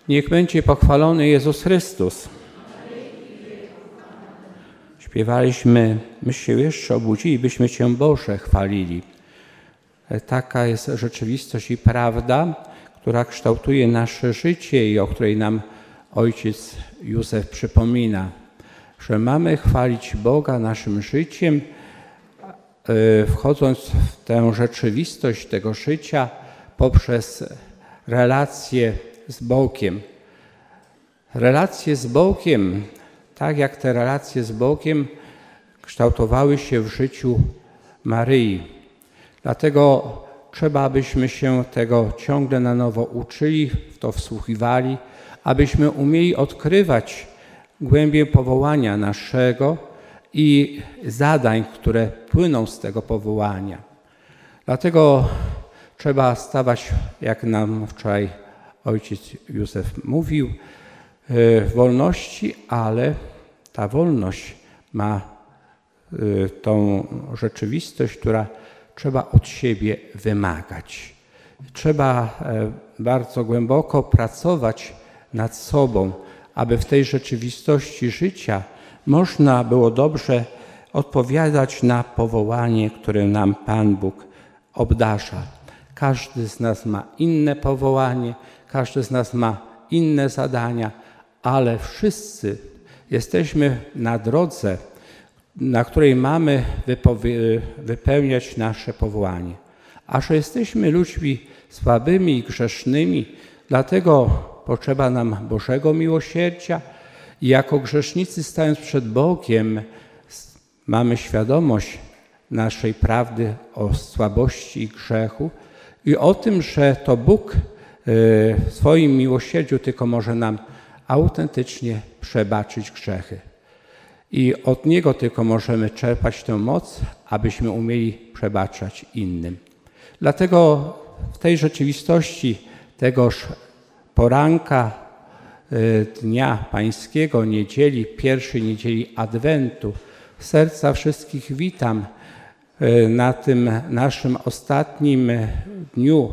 Niech będzie pochwalony Jezus Chrystus. Śpiewaliśmy, myśmy się jeszcze obudzili, byśmy Cię Boże chwalili. Taka jest rzeczywistość i prawda, która kształtuje nasze życie i o której nam ojciec Józef przypomina, że mamy chwalić Boga naszym życiem, wchodząc w tę rzeczywistość tego życia poprzez relacje z Bogiem. Relacje z Bogiem, tak jak te relacje z Bogiem kształtowały się w życiu Maryi. Dlatego trzeba, abyśmy się tego ciągle na nowo uczyli, w to wsłuchiwali, abyśmy umieli odkrywać głębię powołania naszego i zadań, które płyną z tego powołania. Dlatego trzeba stawać, jak nam wczoraj ojciec Józef mówił, w wolności, ale ta wolność ma tą rzeczywistość, która trzeba od siebie wymagać. Trzeba bardzo głęboko pracować nad sobą, aby w tej rzeczywistości życia można było dobrze odpowiadać na powołanie, które nam Pan Bóg obdarza. Każdy z nas ma inne powołanie, każdy z nas ma inne zadania, ale wszyscy jesteśmy na drodze, na której mamy wypełniać nasze powołanie. A że jesteśmy ludźmi słabymi i grzesznymi, dlatego potrzeba nam Bożego miłosierdzia i jako grzesznicy stając przed Bogiem mamy świadomość naszej prawdy o słabości i grzechu i o tym, że to Bóg w swoim miłosierdziu tylko może nam autentycznie przebaczyć grzechy. I od Niego tylko możemy czerpać tę moc, abyśmy umieli przebaczać innym. Dlatego w tej rzeczywistości tegoż poranka Dnia Pańskiego, niedzieli, pierwszej niedzieli Adwentu, serca wszystkich witam na tym naszym ostatnim dniu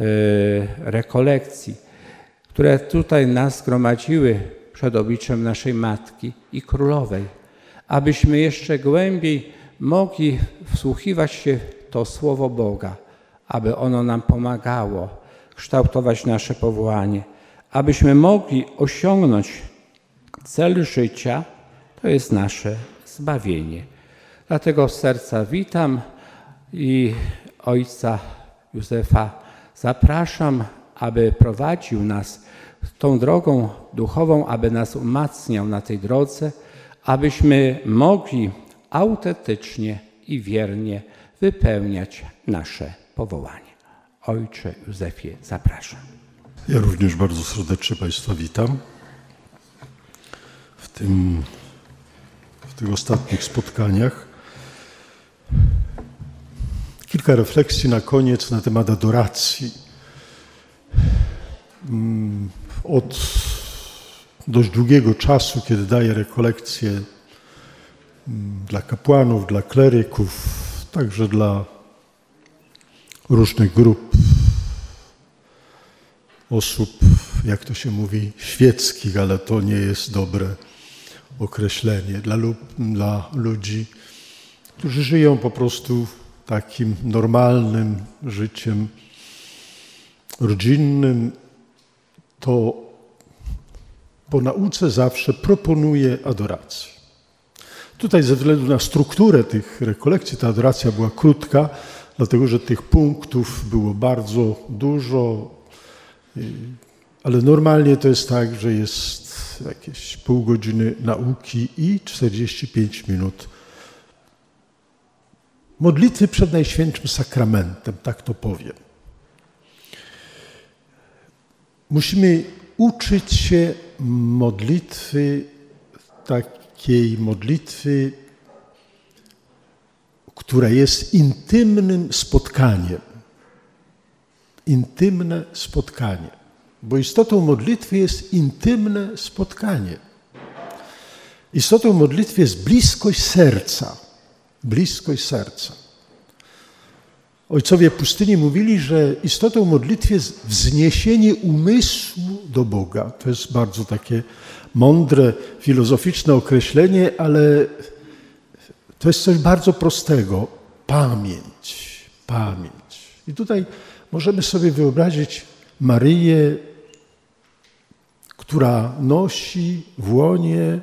rekolekcji, które tutaj nas zgromadziły przed obliczem naszej Matki i Królowej, abyśmy jeszcze głębiej mogli wsłuchiwać się w to Słowo Boga, aby ono nam pomagało kształtować nasze powołanie, abyśmy mogli osiągnąć cel życia, to jest nasze zbawienie. Dlatego z serca witam i ojca Józefa zapraszam, aby prowadził nas tą drogą duchową, aby nas umacniał na tej drodze, abyśmy mogli autentycznie i wiernie wypełniać nasze powołanie. Ojcze Józefie, zapraszam. Ja również bardzo serdecznie Państwa witam w tych ostatnich spotkaniach. Kilka refleksji na koniec na temat adoracji. Od dość długiego czasu, kiedy daję rekolekcje dla kapłanów, dla kleryków, także dla różnych grup osób, jak to się mówi, świeckich, ale to nie jest dobre określenie, dla ludzi, którzy żyją po prostu takim normalnym życiem rodzinnym, to po nauce zawsze proponuję adorację. Tutaj ze względu na strukturę tych rekolekcji ta adoracja była krótka, dlatego że tych punktów było bardzo dużo, ale normalnie to jest tak, że jest jakieś pół godziny nauki i 45 minut modlitwy przed Najświętszym Sakramentem, tak to powiem. Musimy uczyć się modlitwy, takiej modlitwy, która jest intymnym spotkaniem. Intymne spotkanie. Bo istotą modlitwy jest intymne spotkanie. Istotą modlitwy jest bliskość serca. Bliskość serca. Ojcowie pustyni mówili, że istotą modlitwy jest wzniesienie umysłu do Boga. To jest bardzo takie mądre, filozoficzne określenie, ale to jest coś bardzo prostego. Pamięć. I tutaj możemy sobie wyobrazić Maryję, która nosi w łonie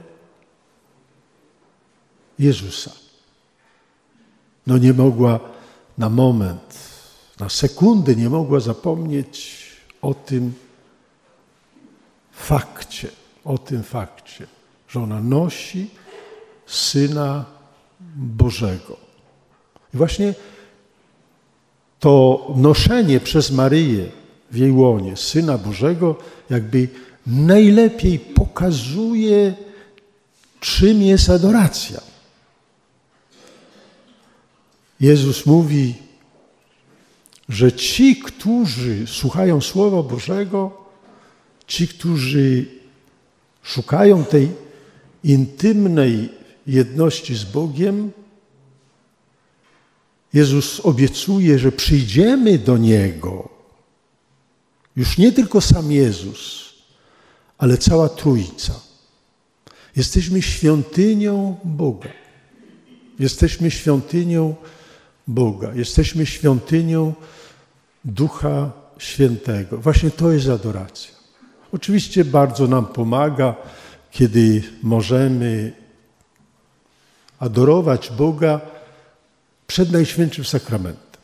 Jezusa. No nie mogła na moment, na sekundę nie mogła zapomnieć o tym fakcie, że ona nosi Syna Bożego. I właśnie to noszenie przez Maryję w jej łonie Syna Bożego jakby najlepiej pokazuje, czym jest adoracja. Jezus mówi, że ci, którzy słuchają Słowa Bożego, ci, którzy szukają tej intymnej jedności z Bogiem, Jezus obiecuje, że przyjdziemy do Niego. Już nie tylko sam Jezus, ale cała Trójca. Jesteśmy świątynią Boga. Jesteśmy świątynią Boga. Jesteśmy świątynią Ducha Świętego. Właśnie to jest adoracja. Oczywiście bardzo nam pomaga, kiedy możemy adorować Boga przed Najświętszym Sakramentem.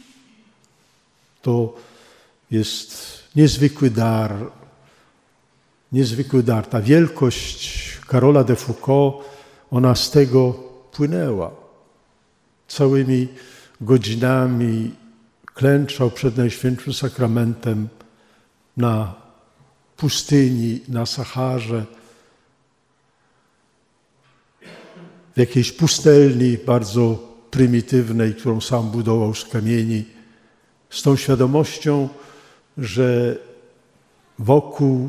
To jest niezwykły dar. Ta wielkość Karola de Foucault, ona z tego płynęła. Całymi godzinami klęczał przed Najświętszym Sakramentem na pustyni, na Saharze, w jakiejś pustelni bardzo prymitywnej, którą sam budował z kamieni, z tą świadomością, że wokół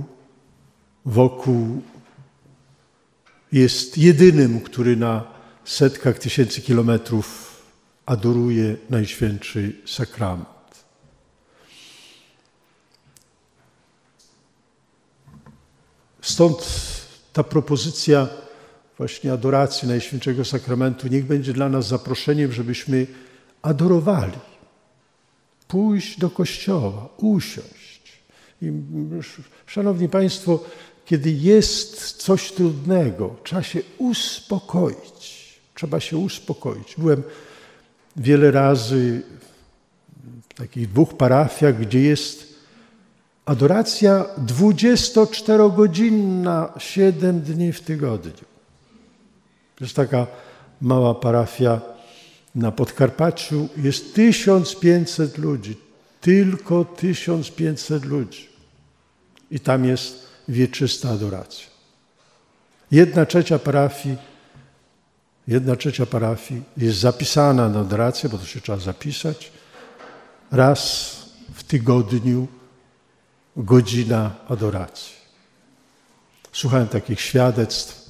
jest jedynym, który na setkach tysięcy kilometrów adoruje Najświętszy Sakrament. Stąd ta propozycja właśnie adoracji Najświętszego Sakramentu niech będzie dla nas zaproszeniem, żebyśmy adorowali. Pójść do kościoła, usiąść. I, szanowni Państwo, kiedy jest coś trudnego, trzeba się uspokoić. Byłem wiele razy w takich 2 parafiach, gdzie jest adoracja 24-godzinna, 7 dni w tygodniu. To jest taka mała parafia na Podkarpaciu. Jest 1500 ludzi. Tylko 1500 ludzi. I tam jest wieczysta adoracja. 1/3 parafii jest zapisana na adorację, bo to się trzeba zapisać. Raz w tygodniu godzina adoracji. Słuchałem takich świadectw.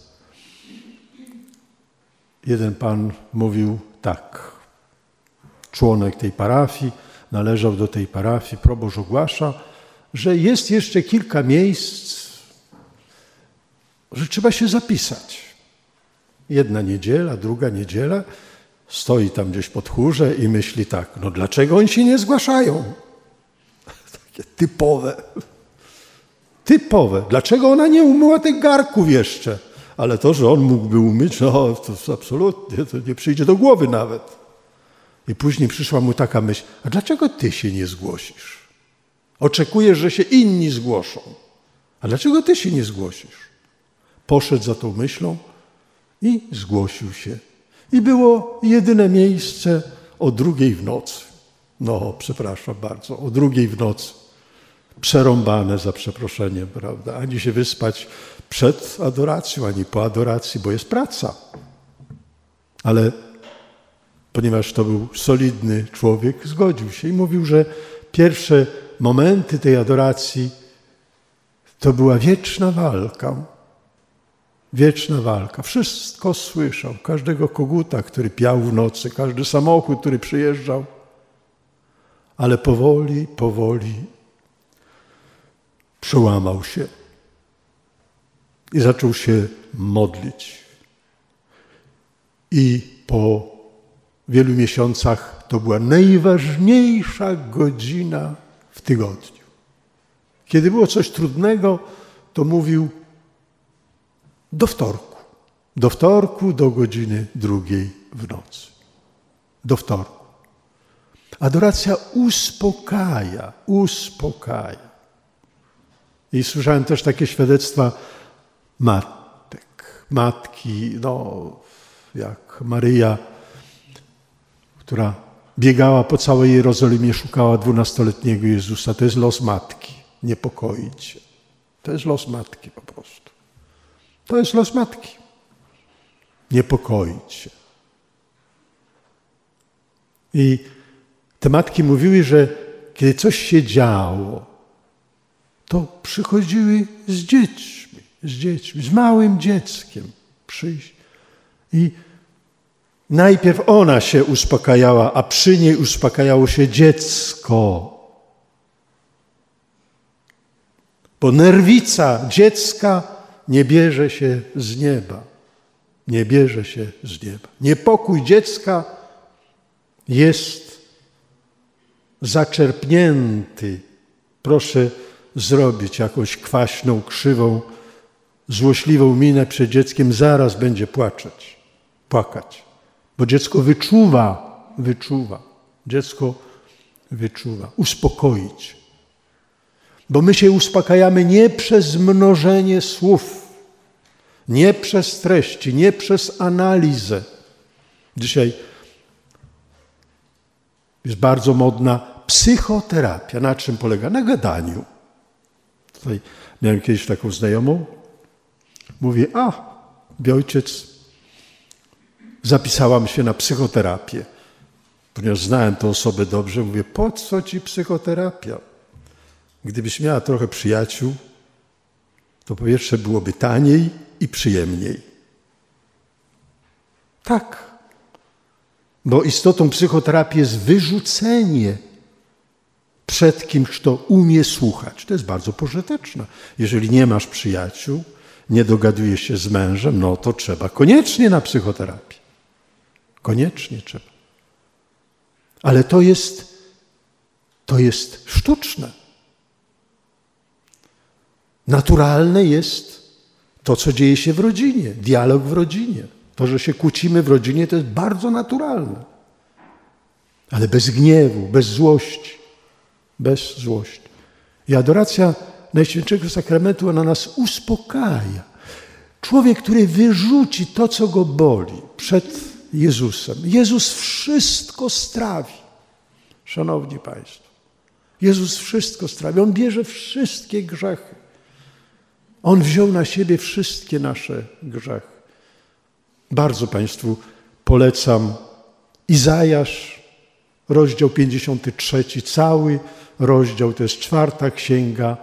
Jeden pan mówił tak. Członek tej parafii, należał do tej parafii, proboszcz ogłasza, że jest jeszcze kilka miejsc, że trzeba się zapisać. 1 niedziela, 2 niedziela, stoi tam gdzieś pod chórze i myśli tak, no dlaczego oni się nie zgłaszają? Takie typowe. Dlaczego ona nie umyła tych garków jeszcze? Ale to, że on mógłby umyć, no to absolutnie, to nie przyjdzie do głowy nawet. I później przyszła mu taka myśl, a dlaczego ty się nie zgłosisz? Oczekujesz, że się inni zgłoszą. A dlaczego ty się nie zgłosisz? Poszedł za tą myślą i zgłosił się. I było jedyne miejsce o 2 w nocy. No, przepraszam bardzo, o 2 w nocy. Przerąbane za przeproszeniem, prawda? Ani się wyspać przed adoracją, ani po adoracji, bo jest praca. Ale ponieważ to był solidny człowiek, zgodził się i mówił, że pierwsze momenty tej adoracji to była wieczna walka. Wieczna walka. Wszystko słyszał. Każdego koguta, który piał w nocy, każdy samochód, który przyjeżdżał. ale powoli przełamał się i zaczął się modlić. I po wielu miesiącach to była najważniejsza godzina w tygodniu. Kiedy było coś trudnego, to mówił do wtorku. Do wtorku do godziny 2 w nocy. Do wtorku. Adoracja uspokaja. I słyszałem też takie świadectwa matki, jak Maryja, która biegała po całej Jerozolimie, szukała 12-letniego Jezusa. To jest los matki. Niepokoić się. To jest los matki po prostu. To jest los matki. Niepokoić się. I te matki mówiły, że kiedy coś się działo, to przychodziły z dziećmi, z małym dzieckiem przyjść. I najpierw ona się uspokajała, a przy niej uspokajało się dziecko. Bo nerwica dziecka nie bierze się z nieba. Nie bierze się z nieba. Niepokój dziecka jest zaczerpnięty. Proszę zrobić jakąś kwaśną, krzywą, złośliwą minę przed dzieckiem, zaraz będzie płakać. Bo dziecko wyczuwa. Dziecko wyczuwa. Uspokoić. Bo my się uspokajamy nie przez mnożenie słów, nie przez treści, nie przez analizę. Dzisiaj jest bardzo modna psychoterapia. Na czym polega? Na gadaniu. Tutaj miałem kiedyś taką znajomą. Mówię, ojciec, zapisałam się na psychoterapię. Ponieważ znałem tę osobę dobrze, mówię, po co ci psychoterapia? Gdybyś miała trochę przyjaciół, to po pierwsze byłoby taniej i przyjemniej. Tak. Bo istotą psychoterapii jest wyrzucenie przed kimś, kto umie słuchać. To jest bardzo pożyteczne. Jeżeli nie masz przyjaciół, nie dogadujesz się z mężem, no to trzeba koniecznie na psychoterapię. Koniecznie trzeba. Ale to jest sztuczne. Naturalne jest to, co dzieje się w rodzinie, dialog w rodzinie. To, że się kłócimy w rodzinie, to jest bardzo naturalne. Ale bez gniewu, bez złości. Bez złości. I adoracja Najświętszego Sakramentu, ona nas uspokaja. Człowiek, który wyrzuci to, co go boli przed Jezusem. Jezus wszystko strawi. Szanowni Państwo, Jezus wszystko strawi. On bierze wszystkie grzechy. On wziął na siebie wszystkie nasze grzechy. Bardzo Państwu polecam Izajasz, rozdział 53, cały rozdział, to jest 4. księga,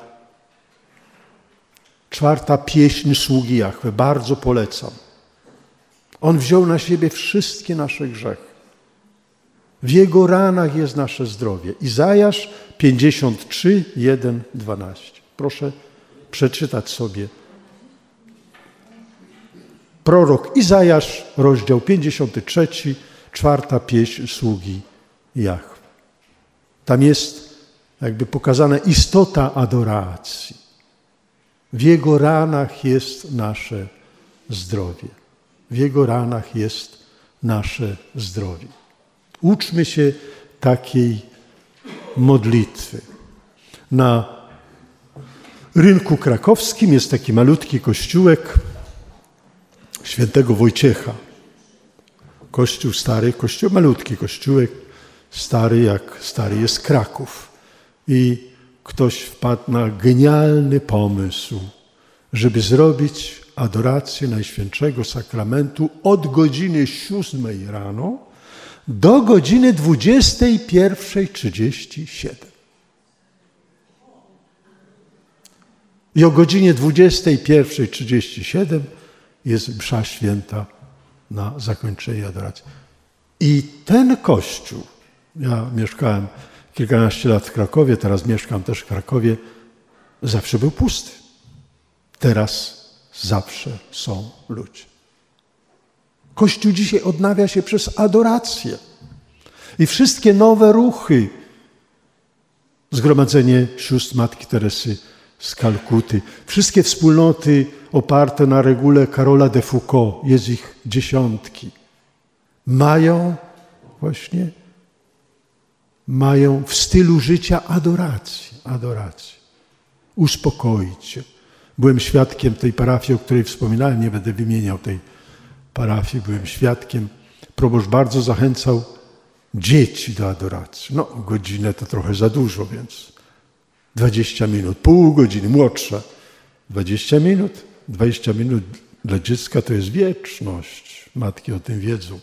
4. pieśń sługi Jahwe. Bardzo polecam. On wziął na siebie wszystkie nasze grzechy. W Jego ranach jest nasze zdrowie. Izajasz 53, 1, 12. Proszę przeczytać sobie. Prorok Izajasz, rozdział 53, 4. pieśń sługi Jahwe. Tam jest jakby pokazana istota adoracji. W Jego ranach jest nasze zdrowie. W Jego ranach jest nasze zdrowie. Uczmy się takiej modlitwy. Na rynku krakowskim jest taki malutki kościółek świętego Wojciecha. Kościół stary, malutki kościółek, stary jak stary jest Kraków. I ktoś wpadł na genialny pomysł, żeby zrobić adorację Najświętszego Sakramentu od godziny 7 rano do godziny 21:37. I o godzinie 21:37 jest msza święta na zakończenie adoracji. I ten kościół, ja mieszkałem kilkanaście lat w Krakowie, teraz mieszkam też w Krakowie, zawsze był pusty. Teraz zawsze są ludzie. Kościół dzisiaj odnawia się przez adorację. I wszystkie nowe ruchy, Zgromadzenie Sióstr Matki Teresy z Kalkuty, wszystkie wspólnoty oparte na regule Karola de Foucault, jest ich dziesiątki, mają w stylu życia adorację. Uspokoić się. Byłem świadkiem tej parafii, o której wspominałem, nie będę wymieniał tej parafii, byłem świadkiem. Proboszcz bardzo zachęcał dzieci do adoracji. No, godzinę to trochę za dużo, więc 20 minut, pół godziny, młodsza. 20 minut dla dziecka to jest wieczność. Matki o tym wiedzą.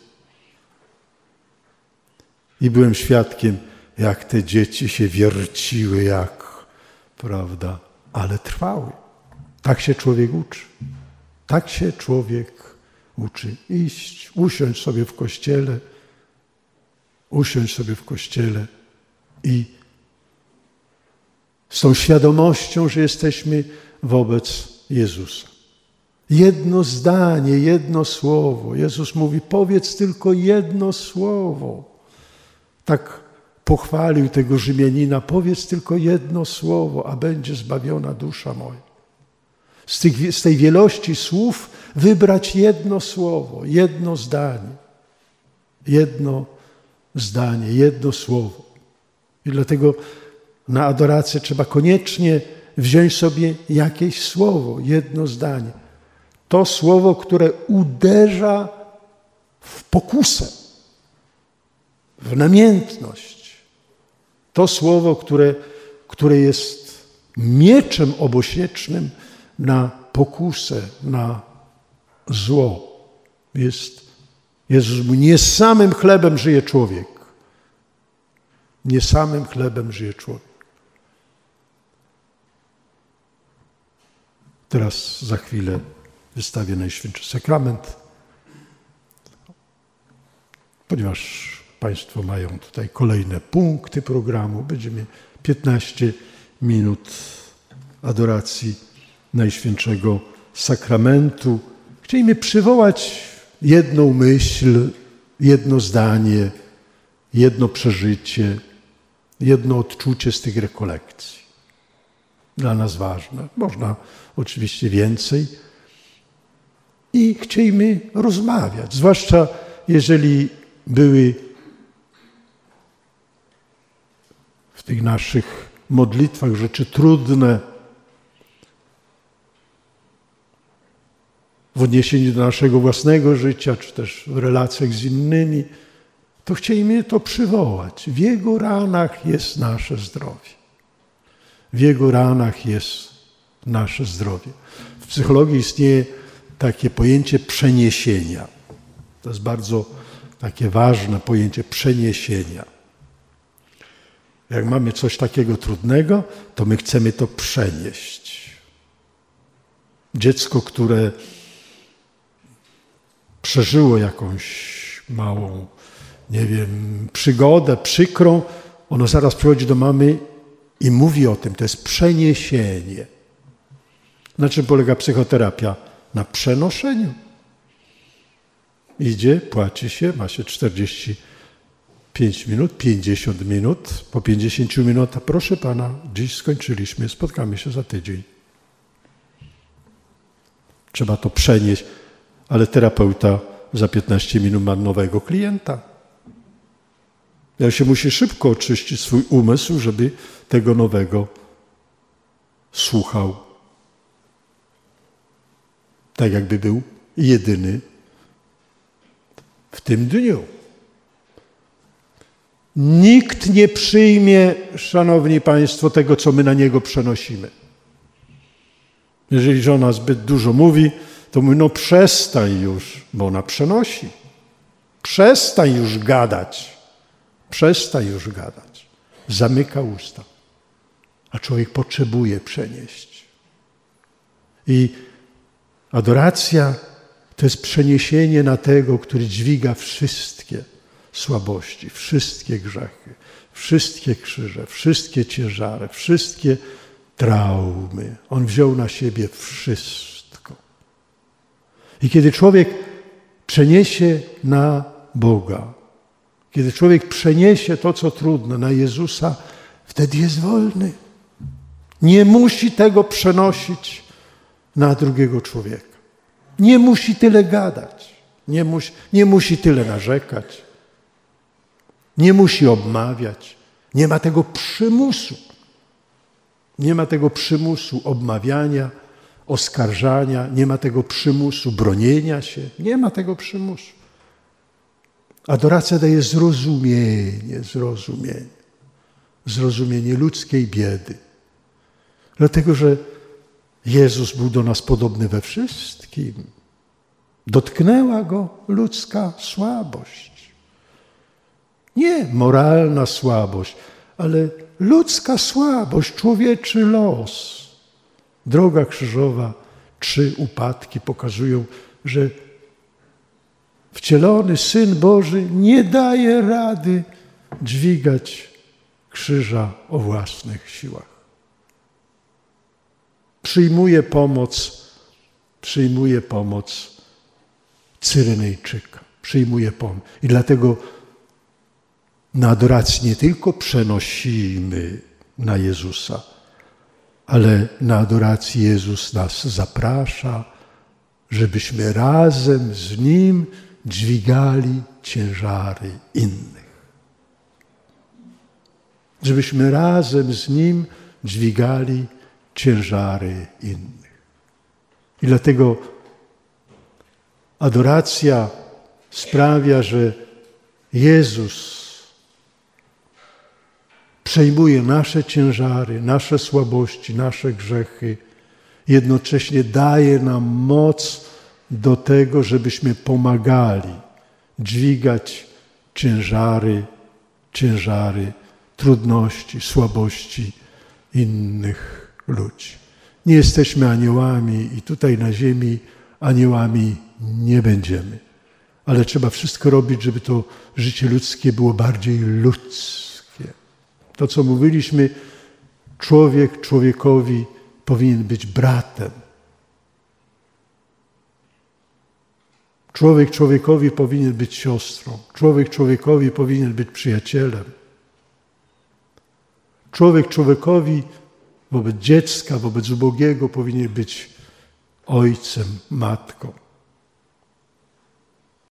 I byłem świadkiem, jak te dzieci się wierciły, prawda, ale trwały. Tak się człowiek uczy. Tak się człowiek uczy. Usiąść sobie w kościele i z tą świadomością, że jesteśmy wobec Jezusa. Jedno zdanie, jedno słowo. Jezus mówi, powiedz tylko jedno słowo. Tak pochwalił tego Rzymianina, powiedz tylko jedno słowo, a będzie zbawiona dusza moja. Z tej wielości słów wybrać jedno słowo, jedno zdanie. Jedno słowo. I dlatego na adorację trzeba koniecznie wziąć sobie jakieś słowo, jedno zdanie. To słowo, które uderza w pokusę, w namiętność. To słowo, które jest mieczem obosiecznym na pokusę, na zło. Jezus mówi, nie samym chlebem żyje człowiek. Nie samym chlebem żyje człowiek. Teraz za chwilę wystawię Najświętszy Sakrament. Ponieważ Państwo mają tutaj kolejne punkty programu, będziemy 15 minut adoracji Najświętszego Sakramentu. Chcielibyśmy przywołać jedną myśl, jedno zdanie, jedno przeżycie, jedno odczucie z tych rekolekcji. Dla nas ważne. Można oczywiście więcej. I chcielibyśmy rozmawiać, zwłaszcza jeżeli były w tych naszych modlitwach rzeczy trudne, w odniesieniu do naszego własnego życia, czy też w relacjach z innymi, to chcielibyśmy to przywołać. W Jego ranach jest nasze zdrowie. W Jego ranach jest nasze zdrowie. W psychologii istnieje takie pojęcie przeniesienia. To jest bardzo takie ważne pojęcie przeniesienia. Jak mamy coś takiego trudnego, to my chcemy to przenieść. Dziecko, które przeżyło jakąś małą, przygodę, przykrą, ono zaraz przychodzi do mamy i mówi o tym. To jest przeniesienie. Na czym polega psychoterapia? Na przenoszeniu. Idzie, płaci się, ma się 45 minut, 50 minut. Po 50 minutach, proszę pana, dziś skończyliśmy, spotkamy się za tydzień. Trzeba to przenieść, ale terapeuta za 15 minut ma nowego klienta. Ja się musi szybko oczyścić swój umysł, żeby tego nowego słuchał. Tak jakby był jedyny w tym dniu. Nikt nie przyjmie, szanowni państwo, tego, co my na niego przenosimy. Jeżeli żona zbyt dużo mówi, to mówi, no przestań już, bo ona przenosi. Przestań już gadać. Przestań już gadać. Zamyka usta. A człowiek potrzebuje przenieść. I adoracja to jest przeniesienie na tego, który dźwiga wszystkie słabości, wszystkie grzechy, wszystkie krzyże, wszystkie ciężary, wszystkie traumy. On wziął na siebie wszystko. I kiedy człowiek przeniesie na Boga, kiedy człowiek przeniesie to, co trudne, na Jezusa, wtedy jest wolny. Nie musi tego przenosić na drugiego człowieka. Nie musi tyle gadać. Nie musi tyle narzekać. Nie musi obmawiać. Nie ma tego przymusu. Nie ma tego przymusu obmawiania, oskarżania. Nie ma tego przymusu bronienia się. Nie ma tego przymusu. Adoracja daje zrozumienie ludzkiej biedy. Dlatego, że Jezus był do nas podobny we wszystkim. Dotknęła Go ludzka słabość. Nie moralna słabość, ale ludzka słabość, człowieczy los. Droga krzyżowa, 3 upadki pokazują, że wcielony Syn Boży nie daje rady dźwigać krzyża o własnych siłach. Przyjmuje pomoc Cyrenejczyka. Przyjmuje pomoc. I dlatego na adoracji nie tylko przenosimy na Jezusa, ale na adoracji Jezus nas zaprasza, żebyśmy razem z Nim dźwigali ciężary innych. Żebyśmy razem z Nim dźwigali ciężary innych. I dlatego adoracja sprawia, że Jezus przejmuje nasze ciężary, nasze słabości, nasze grzechy. Jednocześnie daje nam moc do tego, żebyśmy pomagali dźwigać ciężary, trudności, słabości innych ludzi. Nie jesteśmy aniołami i tutaj na ziemi aniołami nie będziemy. Ale trzeba wszystko robić, żeby to życie ludzkie było bardziej ludzkie. To, co mówiliśmy, człowiek człowiekowi powinien być bratem. Człowiek człowiekowi powinien być siostrą. Człowiek człowiekowi powinien być przyjacielem. Człowiek człowiekowi wobec dziecka, wobec ubogiego powinien być ojcem, matką.